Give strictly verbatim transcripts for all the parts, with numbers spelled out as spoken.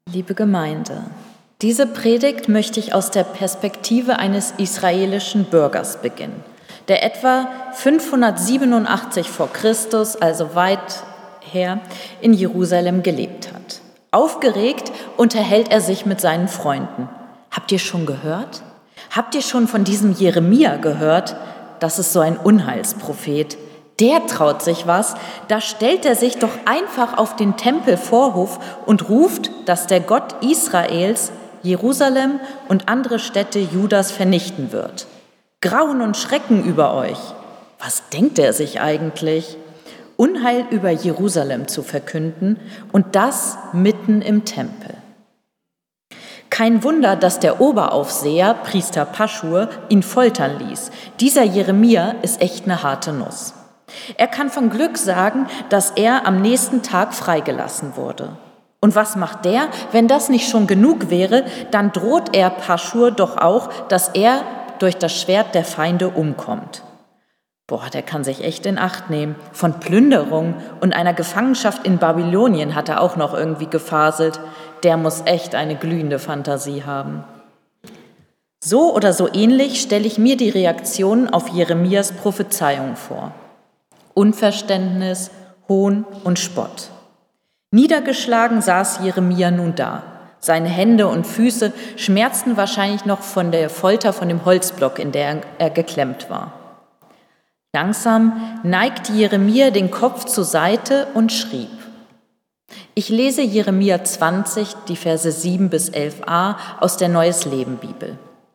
Liebe Gemeinde, diese Predigt möchte ich aus der Perspektive eines israelischen Bürgers beginnen, der etwa fünfhundertsiebenundachtzig vor Christus, also weit her, in Jerusalem gelebt hat. Aufgeregt unterhält er sich mit seinen Freunden. Habt ihr schon gehört? Habt ihr schon von diesem Jeremia gehört? Das ist so ein Unheilsprophet. Der traut sich was, da stellt er sich doch einfach auf den Tempelvorhof und ruft, dass der Gott Israels Jerusalem und andere Städte Judas vernichten wird. Grauen und Schrecken über euch. Was denkt er sich eigentlich? Unheil über Jerusalem zu verkünden und das mitten im Tempel. Kein Wunder, dass der Oberaufseher, Priester Paschur, ihn foltern ließ. Dieser Jeremia ist echt eine harte Nuss. Er kann von Glück sagen, dass er am nächsten Tag freigelassen wurde. Und was macht der? Wenn das nicht schon genug wäre, dann droht er Paschur doch auch, dass er durch das Schwert der Feinde umkommt. Boah, der kann sich echt in Acht nehmen. Von Plünderung und einer Gefangenschaft in Babylonien hat er auch noch irgendwie gefaselt. Der muss echt eine glühende Fantasie haben. So oder so ähnlich stelle ich mir die Reaktionen auf Jeremias Prophezeiung vor. Unverständnis, Hohn und Spott. Niedergeschlagen saß Jeremia nun da. Seine Hände und Füße schmerzten wahrscheinlich noch von der Folter von dem Holzblock, in der er geklemmt war. Langsam neigte Jeremia den Kopf zur Seite und schrieb. Ich lese Jeremia zwanzig, die Verse sieben bis elf a aus der Neues Leben Bibel.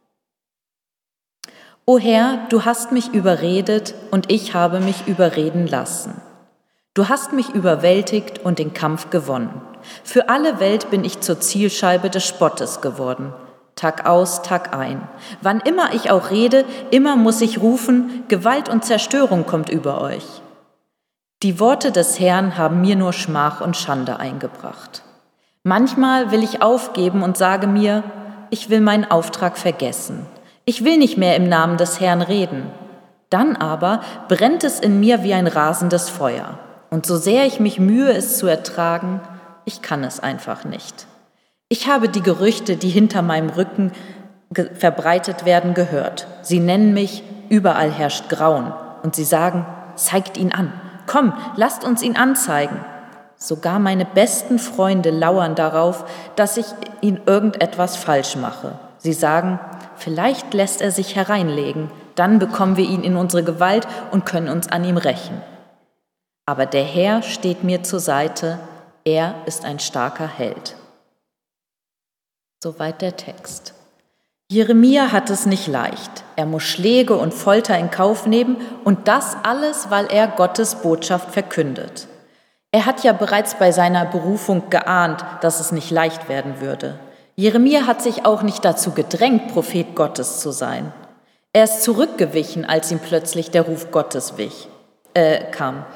O Herr, du hast mich überredet und ich habe mich überreden lassen. Du hast mich überwältigt und den Kampf gewonnen. Für alle Welt bin ich zur Zielscheibe des Spottes geworden. Tag aus, Tag ein. Wann immer ich auch rede, immer muss ich rufen, Gewalt und Zerstörung kommt über euch. Die Worte des Herrn haben mir nur Schmach und Schande eingebracht. Manchmal will ich aufgeben und sage mir, ich will meinen Auftrag vergessen. Ich will nicht mehr im Namen des Herrn reden. Dann aber brennt es in mir wie ein rasendes Feuer. Und so sehr ich mich mühe, es zu ertragen, ich kann es einfach nicht. Ich habe die Gerüchte, die hinter meinem Rücken ge- verbreitet werden, gehört. Sie nennen mich, überall herrscht Grauen. Und sie sagen, zeigt ihn an. Komm, lasst uns ihn anzeigen. Sogar meine besten Freunde lauern darauf, dass ich ihn irgendetwas falsch mache. Sie sagen, vielleicht lässt er sich hereinlegen, dann bekommen wir ihn in unsere Gewalt und können uns an ihm rächen. Aber der Herr steht mir zur Seite, er ist ein starker Held. Soweit der Text. Jeremia hat es nicht leicht. Er muss Schläge und Folter in Kauf nehmen und das alles, weil er Gottes Botschaft verkündet. Er hat ja bereits bei seiner Berufung geahnt, dass es nicht leicht werden würde. Jeremia hat sich auch nicht dazu gedrängt, Prophet Gottes zu sein. Er ist zurückgewichen, als ihm plötzlich der Ruf Gottes wich, äh, kam.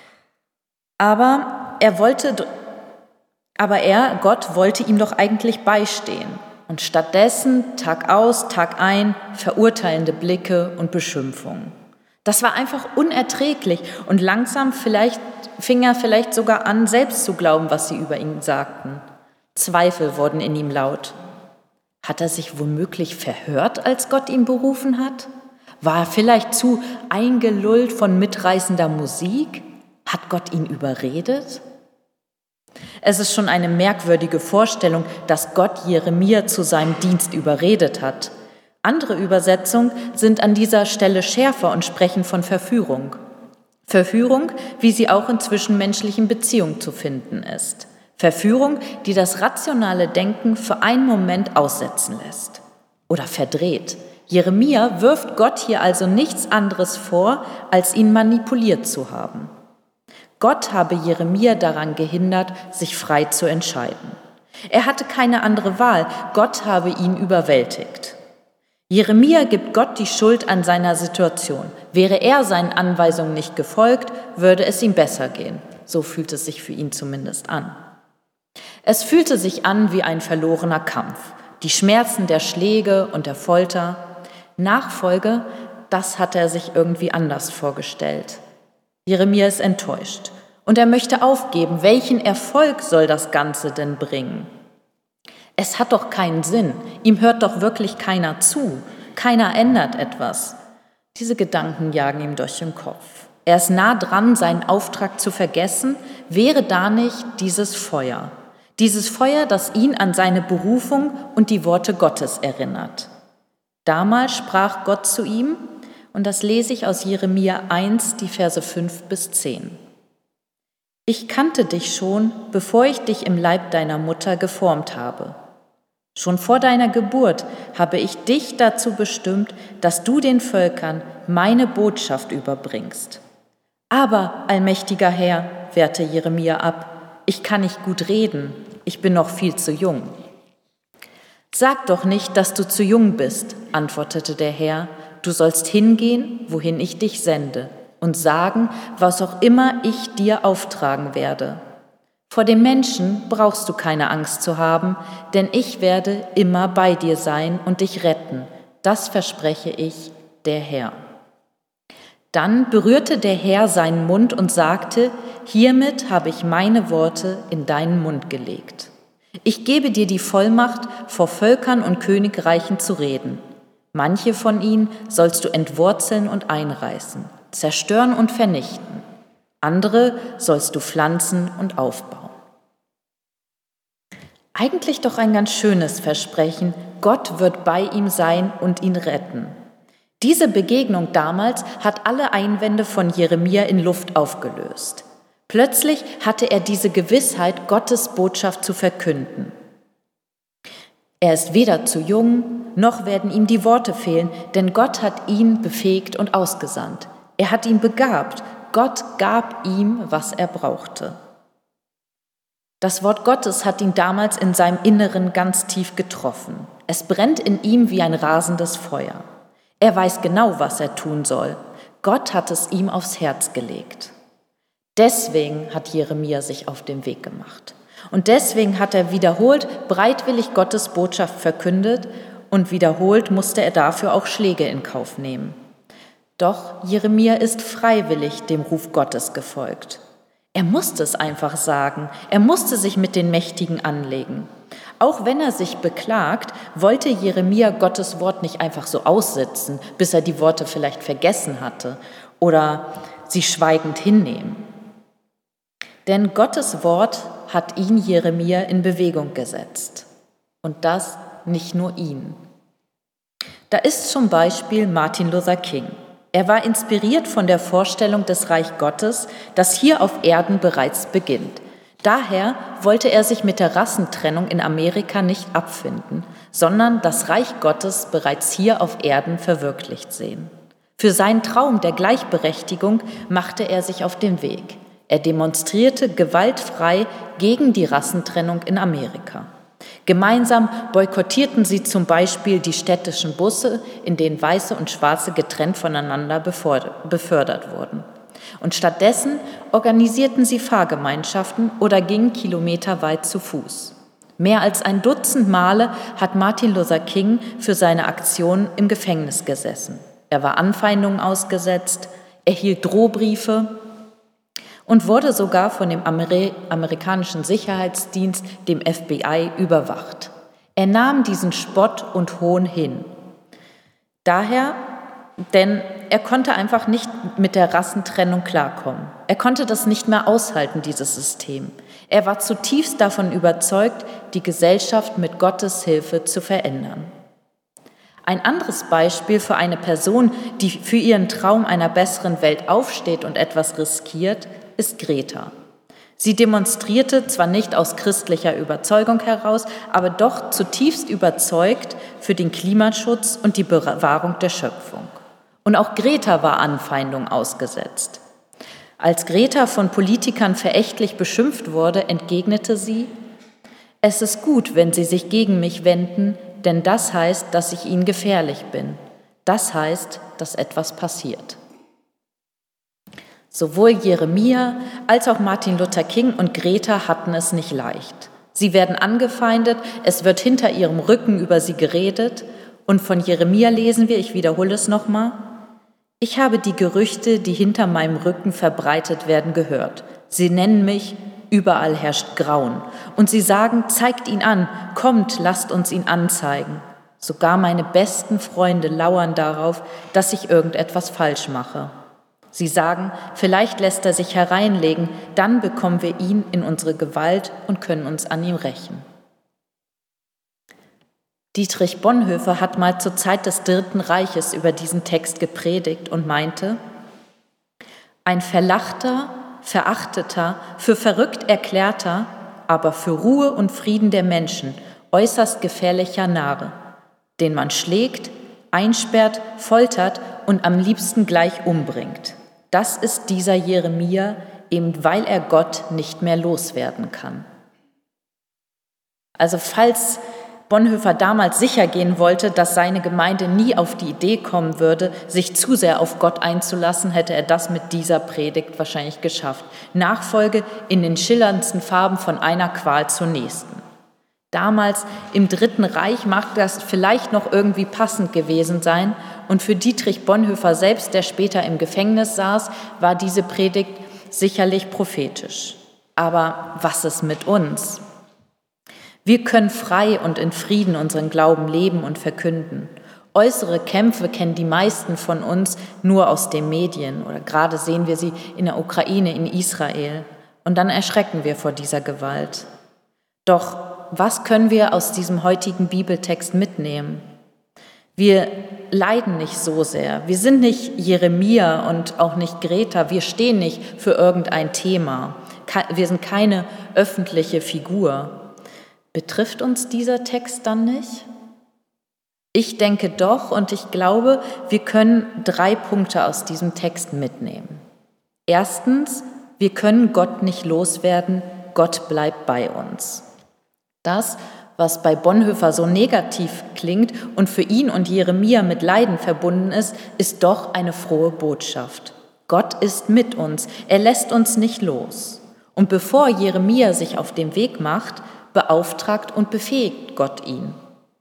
Aber er wollte, aber er, Gott, wollte ihm doch eigentlich beistehen. Und stattdessen, Tag aus, Tag ein, verurteilende Blicke und Beschimpfungen. Das war einfach unerträglich und langsam vielleicht, fing er vielleicht sogar an, selbst zu glauben, was sie über ihn sagten. Zweifel wurden in ihm laut. Hat er sich womöglich verhört, als Gott ihn berufen hat? War er vielleicht zu eingelullt von mitreißender Musik? Hat Gott ihn überredet? Es ist schon eine merkwürdige Vorstellung, dass Gott Jeremia zu seinem Dienst überredet hat. Andere Übersetzungen sind an dieser Stelle schärfer und sprechen von Verführung. Verführung, wie sie auch in zwischenmenschlichen Beziehungen zu finden ist. Verführung, die das rationale Denken für einen Moment aussetzen lässt. Oder verdreht. Jeremia wirft Gott hier also nichts anderes vor, als ihn manipuliert zu haben. Gott habe Jeremia daran gehindert, sich frei zu entscheiden. Er hatte keine andere Wahl, Gott habe ihn überwältigt. Jeremia gibt Gott die Schuld an seiner Situation. Wäre er seinen Anweisungen nicht gefolgt, würde es ihm besser gehen. So fühlt es sich für ihn zumindest an. Es fühlte sich an wie ein verlorener Kampf. Die Schmerzen der Schläge und der Folter. Nachfolge, das hatte er sich irgendwie anders vorgestellt. Jeremia ist enttäuscht und er möchte aufgeben. Welchen Erfolg soll das Ganze denn bringen? Es hat doch keinen Sinn, ihm hört doch wirklich keiner zu, keiner ändert etwas. Diese Gedanken jagen ihm durch den Kopf. Er ist nah dran, seinen Auftrag zu vergessen, wäre da nicht dieses Feuer. Dieses Feuer, das ihn an seine Berufung und die Worte Gottes erinnert. Damals sprach Gott zu ihm, und das lese ich aus Jeremia eins, die Verse fünf bis zehn. Ich kannte dich schon, bevor ich dich im Leib deiner Mutter geformt habe. Schon vor deiner Geburt habe ich dich dazu bestimmt, dass du den Völkern meine Botschaft überbringst. Aber, allmächtiger Herr, wehrte Jeremia ab, ich kann nicht gut reden, ich bin noch viel zu jung. Sag doch nicht, dass du zu jung bist, antwortete der Herr, du sollst hingehen, wohin ich dich sende, und sagen, was auch immer ich dir auftragen werde. Vor dem Menschen brauchst du keine Angst zu haben, denn ich werde immer bei dir sein und dich retten. Das verspreche ich, der Herr. Dann berührte der Herr seinen Mund und sagte, hiermit habe ich meine Worte in deinen Mund gelegt. Ich gebe dir die Vollmacht, vor Völkern und Königreichen zu reden. Manche von ihnen sollst du entwurzeln und einreißen, zerstören und vernichten. Andere sollst du pflanzen und aufbauen. Eigentlich doch ein ganz schönes Versprechen, Gott wird bei ihm sein und ihn retten. Diese Begegnung damals hat alle Einwände von Jeremia in Luft aufgelöst. Plötzlich hatte er diese Gewissheit, Gottes Botschaft zu verkünden. Er ist weder zu jung, noch werden ihm die Worte fehlen, denn Gott hat ihn befähigt und ausgesandt. Er hat ihn begabt. Gott gab ihm, was er brauchte. Das Wort Gottes hat ihn damals in seinem Inneren ganz tief getroffen. Es brennt in ihm wie ein rasendes Feuer. Er weiß genau, was er tun soll. Gott hat es ihm aufs Herz gelegt. Deswegen hat Jeremia sich auf den Weg gemacht. Und deswegen hat er wiederholt bereitwillig Gottes Botschaft verkündet und wiederholt musste er dafür auch Schläge in Kauf nehmen. Doch Jeremia ist freiwillig dem Ruf Gottes gefolgt. Er musste es einfach sagen, er musste sich mit den Mächtigen anlegen. Auch wenn er sich beklagt, wollte Jeremia Gottes Wort nicht einfach so aussitzen, bis er die Worte vielleicht vergessen hatte oder sie schweigend hinnehmen. Denn Gottes Wort hat ihn, Jeremia, in Bewegung gesetzt. Und das nicht nur ihn. Da ist zum Beispiel Martin Luther King. Er war inspiriert von der Vorstellung des Reich Gottes, das hier auf Erden bereits beginnt. Daher wollte er sich mit der Rassentrennung in Amerika nicht abfinden, sondern das Reich Gottes bereits hier auf Erden verwirklicht sehen. Für seinen Traum der Gleichberechtigung machte er sich auf den Weg. Er demonstrierte gewaltfrei gegen die Rassentrennung in Amerika. Gemeinsam boykottierten sie zum Beispiel die städtischen Busse, in denen Weiße und Schwarze getrennt voneinander befördert wurden. Und stattdessen organisierten sie Fahrgemeinschaften oder gingen kilometerweit zu Fuß. Mehr als ein Dutzend Male hat Martin Luther King für seine Aktion im Gefängnis gesessen. Er war Anfeindungen ausgesetzt, erhielt Drohbriefe und wurde sogar von dem Amer- amerikanischen Sicherheitsdienst, dem F B I, überwacht. Er nahm diesen Spott und Hohn hin. Daher, denn er konnte einfach nicht mit der Rassentrennung klarkommen. Er konnte das nicht mehr aushalten, dieses System. Er war zutiefst davon überzeugt, die Gesellschaft mit Gottes Hilfe zu verändern. Ein anderes Beispiel für eine Person, die für ihren Traum einer besseren Welt aufsteht und etwas riskiert, ist Greta. Sie demonstrierte zwar nicht aus christlicher Überzeugung heraus, aber doch zutiefst überzeugt für den Klimaschutz und die Bewahrung der Schöpfung. Und auch Greta war Anfeindung ausgesetzt. Als Greta von Politikern verächtlich beschimpft wurde, entgegnete sie: Es ist gut, wenn Sie sich gegen mich wenden, denn das heißt, dass ich Ihnen gefährlich bin. Das heißt, dass etwas passiert. Sowohl Jeremia als auch Martin Luther King und Greta hatten es nicht leicht. Sie werden angefeindet, es wird hinter ihrem Rücken über sie geredet und von Jeremia lesen wir, ich wiederhole es nochmal: Ich habe die Gerüchte, die hinter meinem Rücken verbreitet werden, gehört. Sie nennen mich überall herrscht Grauen. Und sie sagen, zeigt ihn an, kommt, lasst uns ihn anzeigen. Sogar meine besten Freunde lauern darauf, dass ich irgendetwas falsch mache. Sie sagen, vielleicht lässt er sich hereinlegen, dann bekommen wir ihn in unsere Gewalt und können uns an ihm rächen. Dietrich Bonhoeffer hat mal zur Zeit des Dritten Reiches über diesen Text gepredigt und meinte, ein verlachter, verachteter, für verrückt erklärter, aber für Ruhe und Frieden der Menschen äußerst gefährlicher Narre, den man schlägt, einsperrt, foltert und am liebsten gleich umbringt. Das ist dieser Jeremia, eben weil er Gott nicht mehr loswerden kann. Also falls Bonhoeffer damals sicher gehen wollte, dass seine Gemeinde nie auf die Idee kommen würde, sich zu sehr auf Gott einzulassen, hätte er das mit dieser Predigt wahrscheinlich geschafft. Nachfolge in den schillerndsten Farben von einer Qual zur nächsten. Damals im Dritten Reich mag das vielleicht noch irgendwie passend gewesen sein und für Dietrich Bonhoeffer selbst, der später im Gefängnis saß, war diese Predigt sicherlich prophetisch. Aber was ist mit uns? Wir können frei und in Frieden unseren Glauben leben und verkünden. Äußere Kämpfe kennen die meisten von uns nur aus den Medien oder gerade sehen wir sie in der Ukraine, in Israel. Und dann erschrecken wir vor dieser Gewalt. Doch was können wir aus diesem heutigen Bibeltext mitnehmen? Wir leiden nicht so sehr. Wir sind nicht Jeremia und auch nicht Greta. Wir stehen nicht für irgendein Thema. Wir sind keine öffentliche Figur. Betrifft uns dieser Text dann nicht? Ich denke doch und ich glaube, wir können drei Punkte aus diesem Text mitnehmen. Erstens, wir können Gott nicht loswerden, Gott bleibt bei uns. Das, was bei Bonhoeffer so negativ klingt und für ihn und Jeremia mit Leiden verbunden ist, ist doch eine frohe Botschaft. Gott ist mit uns, er lässt uns nicht los. Und bevor Jeremia sich auf den Weg macht, beauftragt und befähigt Gott ihn.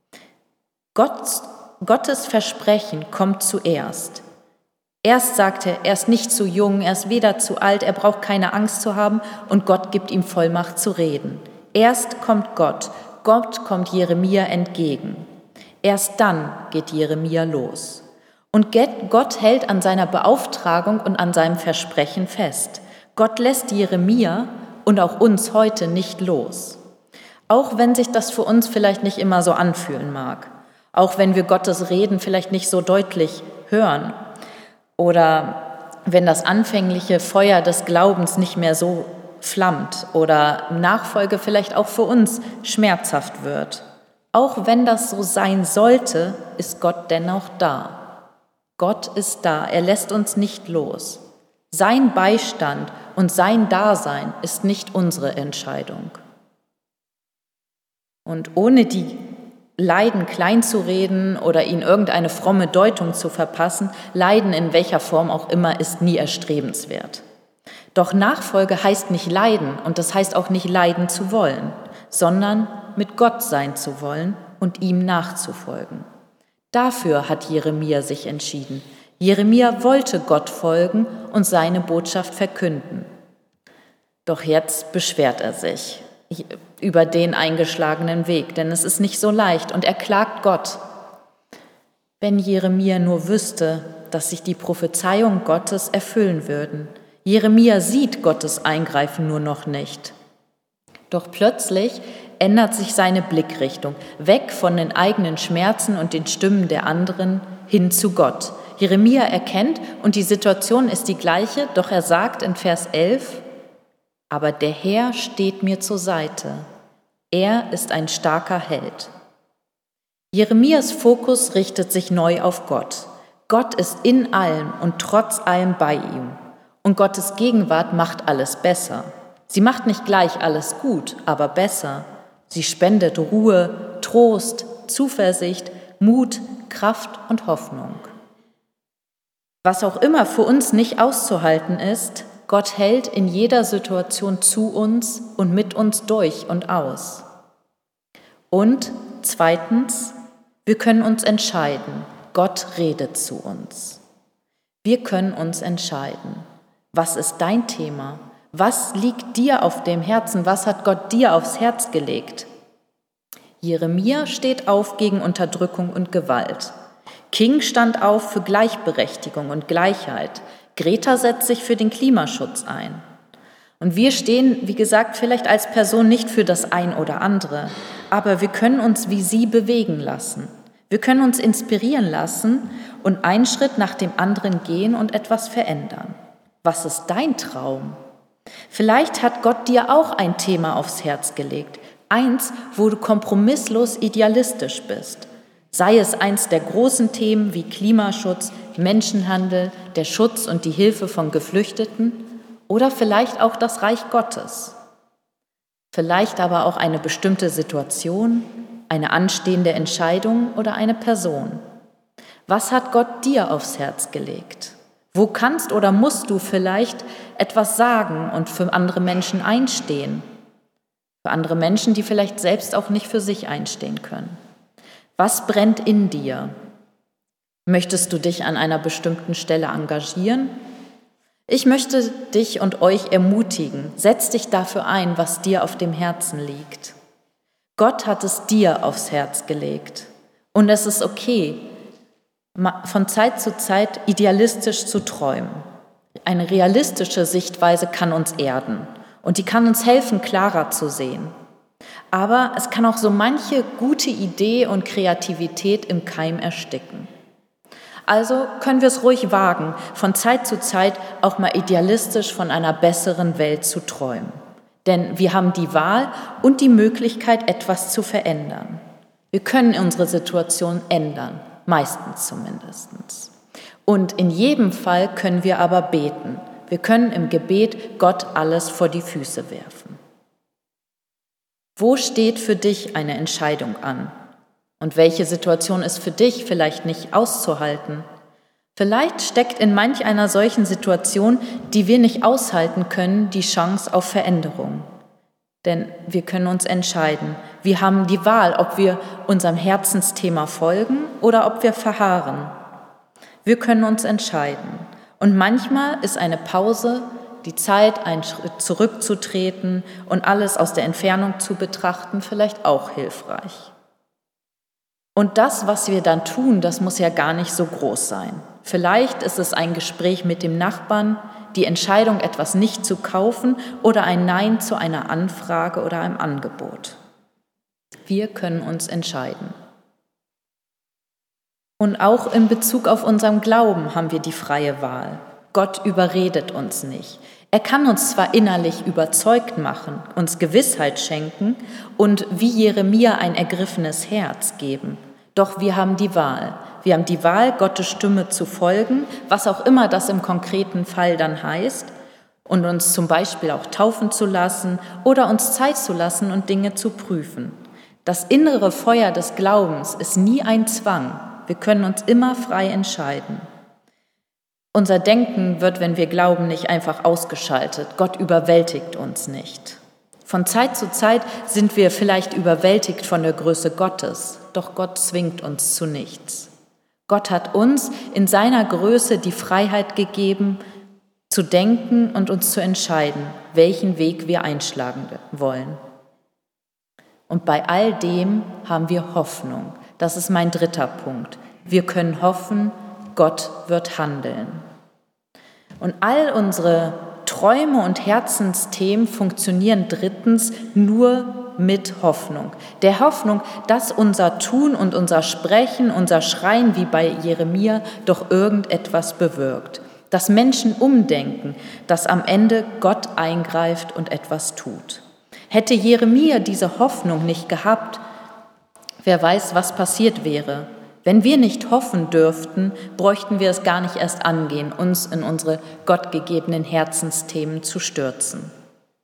Gott, Gottes Versprechen kommt zuerst. Erst sagt er, er ist nicht zu jung, er ist weder zu alt, er braucht keine Angst zu haben und Gott gibt ihm Vollmacht zu reden. Erst kommt Gott, Gott kommt Jeremia entgegen. Erst dann geht Jeremia los. Und Gott hält an seiner Beauftragung und an seinem Versprechen fest. Gott lässt Jeremia und auch uns heute nicht los. Auch wenn sich das für uns vielleicht nicht immer so anfühlen mag, auch wenn wir Gottes Reden vielleicht nicht so deutlich hören oder wenn das anfängliche Feuer des Glaubens nicht mehr so flammt oder Nachfolge vielleicht auch für uns schmerzhaft wird. Auch wenn das so sein sollte, ist Gott dennoch da. Gott ist da, er lässt uns nicht los. Sein Beistand und sein Dasein ist nicht unsere Entscheidung. Und ohne die Leiden kleinzureden oder ihnen irgendeine fromme Deutung zu verpassen, Leiden in welcher Form auch immer ist nie erstrebenswert. Doch Nachfolge heißt nicht leiden und das heißt auch nicht leiden zu wollen, sondern mit Gott sein zu wollen und ihm nachzufolgen. Dafür hat Jeremia sich entschieden. Jeremia wollte Gott folgen und seine Botschaft verkünden. Doch jetzt beschwert er sich über den eingeschlagenen Weg, denn es ist nicht so leicht und er klagt Gott. Wenn Jeremia nur wüsste, dass sich die Prophezeiungen Gottes erfüllen würden. Jeremia sieht Gottes Eingreifen nur noch nicht. Doch plötzlich ändert sich seine Blickrichtung, weg von den eigenen Schmerzen und den Stimmen der anderen hin zu Gott. Jeremia erkennt, und die Situation ist die gleiche, doch er sagt in Vers elf, aber der Herr steht mir zur Seite. Er ist ein starker Held. Jeremias Fokus richtet sich neu auf Gott. Gott ist in allem und trotz allem bei ihm. Und Gottes Gegenwart macht alles besser. Sie macht nicht gleich alles gut, aber besser. Sie spendet Ruhe, Trost, Zuversicht, Mut, Kraft und Hoffnung. Was auch immer für uns nicht auszuhalten ist, Gott hält in jeder Situation zu uns und mit uns durch und aus. Und zweitens, wir können uns entscheiden. Gott redet zu uns. Wir können uns entscheiden. Was ist dein Thema? Was liegt dir auf dem Herzen? Was hat Gott dir aufs Herz gelegt? Jeremia steht auf gegen Unterdrückung und Gewalt. King stand auf für Gleichberechtigung und Gleichheit. Greta setzt sich für den Klimaschutz ein. Und wir stehen, wie gesagt, vielleicht als Person nicht für das ein oder andere, aber wir können uns wie sie bewegen lassen. Wir können uns inspirieren lassen und einen Schritt nach dem anderen gehen und etwas verändern. Was ist dein Traum? Vielleicht hat Gott dir auch ein Thema aufs Herz gelegt, eins, wo du kompromisslos idealistisch bist. Sei es eins der großen Themen wie Klimaschutz, Menschenhandel, der Schutz und die Hilfe von Geflüchteten oder vielleicht auch das Reich Gottes. Vielleicht aber auch eine bestimmte Situation, eine anstehende Entscheidung oder eine Person. Was hat Gott dir aufs Herz gelegt? Wo kannst oder musst du vielleicht etwas sagen und für andere Menschen einstehen? Für andere Menschen, die vielleicht selbst auch nicht für sich einstehen können. Was brennt in dir? Möchtest du dich an einer bestimmten Stelle engagieren? Ich möchte dich und euch ermutigen, setz dich dafür ein, was dir auf dem Herzen liegt. Gott hat es dir aufs Herz gelegt. Und es ist okay, von Zeit zu Zeit idealistisch zu träumen. Eine realistische Sichtweise kann uns erden und die kann uns helfen, klarer zu sehen. Aber es kann auch so manche gute Idee und Kreativität im Keim ersticken. Also können wir es ruhig wagen, von Zeit zu Zeit auch mal idealistisch von einer besseren Welt zu träumen. Denn wir haben die Wahl und die Möglichkeit, etwas zu verändern. Wir können unsere Situation ändern, meistens zumindest. Und in jedem Fall können wir aber beten. Wir können im Gebet Gott alles vor die Füße werfen. Wo steht für dich eine Entscheidung an? Und welche Situation ist für dich vielleicht nicht auszuhalten? Vielleicht steckt in manch einer solchen Situation, die wir nicht aushalten können, die Chance auf Veränderung. Denn wir können uns entscheiden. Wir haben die Wahl, ob wir unserem Herzensthema folgen oder ob wir verharren. Wir können uns entscheiden. Und manchmal ist eine Pause, die Zeit, einen Schritt zurückzutreten und alles aus der Entfernung zu betrachten, vielleicht auch hilfreich. Und das, was wir dann tun, das muss ja gar nicht so groß sein. Vielleicht ist es ein Gespräch mit dem Nachbarn, die Entscheidung, etwas nicht zu kaufen oder ein Nein zu einer Anfrage oder einem Angebot. Wir können uns entscheiden. Und auch in Bezug auf unseren Glauben haben wir die freie Wahl. Gott überredet uns nicht. Er kann uns zwar innerlich überzeugt machen, uns Gewissheit schenken und wie Jeremia ein ergriffenes Herz geben, doch wir haben die Wahl. Wir haben die Wahl, Gottes Stimme zu folgen, was auch immer das im konkreten Fall dann heißt, und uns zum Beispiel auch taufen zu lassen oder uns Zeit zu lassen und Dinge zu prüfen. Das innere Feuer des Glaubens ist nie ein Zwang. Wir können uns immer frei entscheiden. Unser Denken wird, wenn wir glauben, nicht einfach ausgeschaltet. Gott überwältigt uns nicht. Von Zeit zu Zeit sind wir vielleicht überwältigt von der Größe Gottes, doch Gott zwingt uns zu nichts. Gott hat uns in seiner Größe die Freiheit gegeben, zu denken und uns zu entscheiden, welchen Weg wir einschlagen wollen. Und bei all dem haben wir Hoffnung. Das ist mein dritter Punkt. Wir können hoffen, Gott wird handeln. Und all unsere Träume und Herzensthemen funktionieren drittens nur mit Hoffnung. Der Hoffnung, dass unser Tun und unser Sprechen, unser Schreien wie bei Jeremia doch irgendetwas bewirkt. Dass Menschen umdenken, dass am Ende Gott eingreift und etwas tut. Hätte Jeremia diese Hoffnung nicht gehabt, wer weiß, was passiert wäre. Wenn wir nicht hoffen dürften, bräuchten wir es gar nicht erst angehen, uns in unsere gottgegebenen Herzensthemen zu stürzen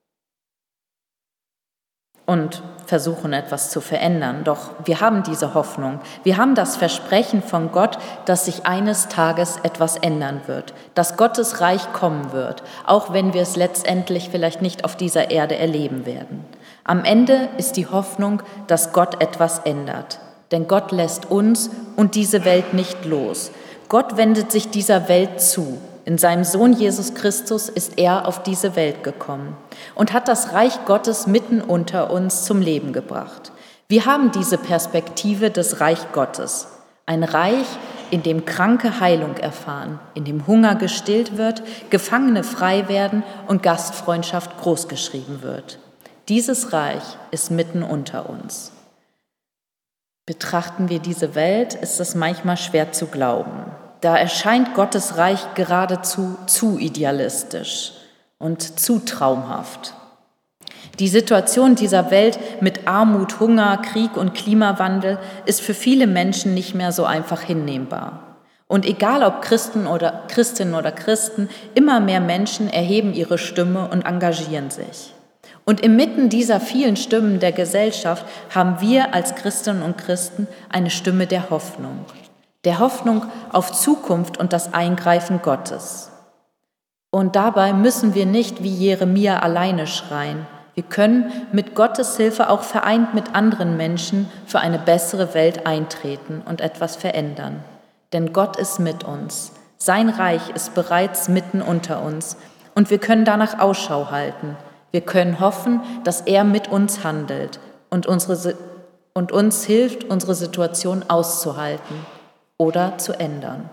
und versuchen, etwas zu verändern. Doch wir haben diese Hoffnung. Wir haben das Versprechen von Gott, dass sich eines Tages etwas ändern wird, dass Gottes Reich kommen wird, auch wenn wir es letztendlich vielleicht nicht auf dieser Erde erleben werden. Am Ende ist die Hoffnung, dass Gott etwas ändert. Denn Gott lässt uns und diese Welt nicht los. Gott wendet sich dieser Welt zu. In seinem Sohn Jesus Christus ist er auf diese Welt gekommen und hat das Reich Gottes mitten unter uns zum Leben gebracht. Wir haben diese Perspektive des Reich Gottes. Ein Reich, in dem Kranke Heilung erfahren, in dem Hunger gestillt wird, Gefangene frei werden und Gastfreundschaft großgeschrieben wird. Dieses Reich ist mitten unter uns. Betrachten wir diese Welt, ist es manchmal schwer zu glauben. Da erscheint Gottes Reich geradezu zu idealistisch und zu traumhaft. Die Situation dieser Welt mit Armut, Hunger, Krieg und Klimawandel ist für viele Menschen nicht mehr so einfach hinnehmbar. Und egal ob Christen oder Christinnen oder Christen, immer mehr Menschen erheben ihre Stimme und engagieren sich. Und inmitten dieser vielen Stimmen der Gesellschaft haben wir als Christinnen und Christen eine Stimme der Hoffnung. Der Hoffnung auf Zukunft und das Eingreifen Gottes. Und dabei müssen wir nicht wie Jeremia alleine schreien. Wir können mit Gottes Hilfe auch vereint mit anderen Menschen für eine bessere Welt eintreten und etwas verändern. Denn Gott ist mit uns. Sein Reich ist bereits mitten unter uns und wir können danach Ausschau halten. Wir können hoffen, dass er mit uns handelt und, unsere, und uns hilft, unsere Situation auszuhalten oder zu ändern.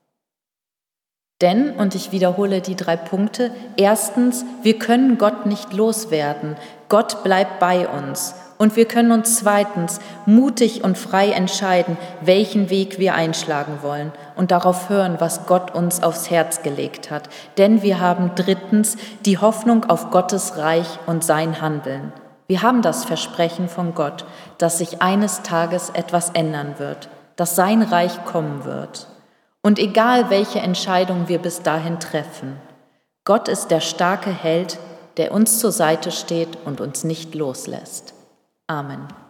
Denn, und ich wiederhole die drei Punkte, erstens, wir können Gott nicht loswerden. Gott bleibt bei uns. Und wir können uns zweitens mutig und frei entscheiden, welchen Weg wir einschlagen wollen und darauf hören, was Gott uns aufs Herz gelegt hat. Denn wir haben drittens die Hoffnung auf Gottes Reich und sein Handeln. Wir haben das Versprechen von Gott, dass sich eines Tages etwas ändern wird, dass sein Reich kommen wird. Und egal, welche Entscheidung wir bis dahin treffen, Gott ist der starke Held, der uns zur Seite steht und uns nicht loslässt. Amen.